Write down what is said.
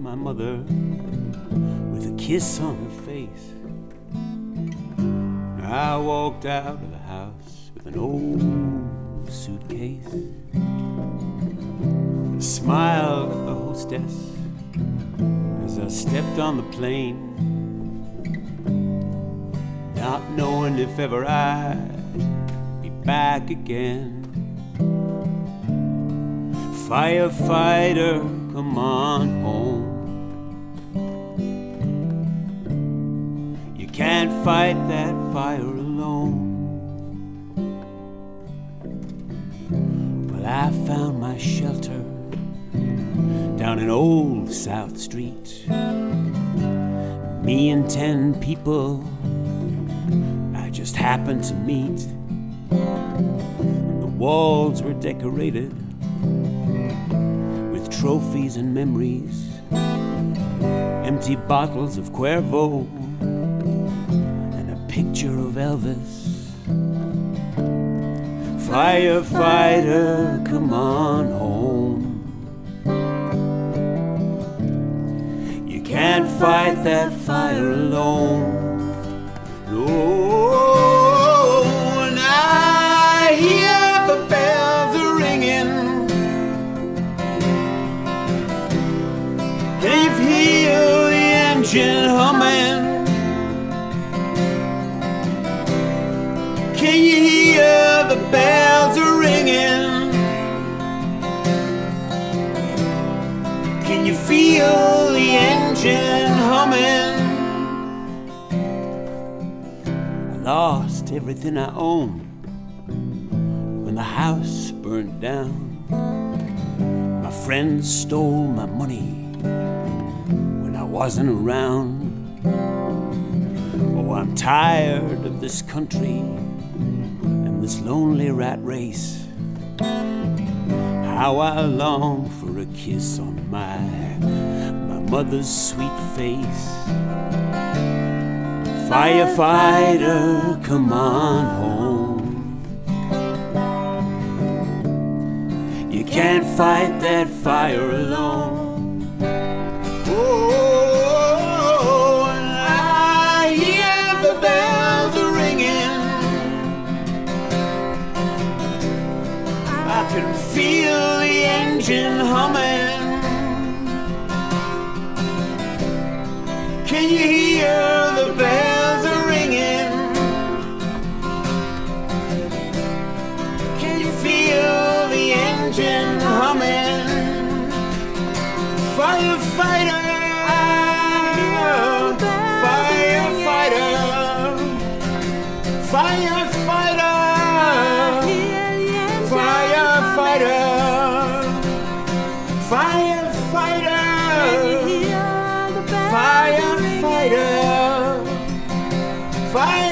my mother with a kiss on her face. I walked out of the house with an old suitcase. I smiled at the hostess as I stepped on the plane, not knowing if ever I'd be back again. Firefighter, come on home. You can't fight that fire alone. Well, I found my shelter down in Old South Street. Me and 10 people I just happened to meet. And the walls were decorated with trophies and memories, empty bottles of Cuervo and a picture of Elvis. Firefighter, come on home. You can't fight that fire alone. No, and I hear the bells are ringing. Can you hear the engine humming? Can you hear the bells are ringing? Can you feel the engine humming? I lost everything I owned when the house burned down. My friends stole my money when I wasn't around. Oh, I'm tired of this country and this lonely rat race. How I long for a kiss on my mother's sweet face. Firefighter, come on home. You can't fight that fire alone. Oh, and I hear the bells are ringing. I can feel the engine humming. Can you hear the bells are ringing? Can you feel the engine humming? Firefighter, firefighter, firefighter, firefighter, firefighter, firefighter, firefighter.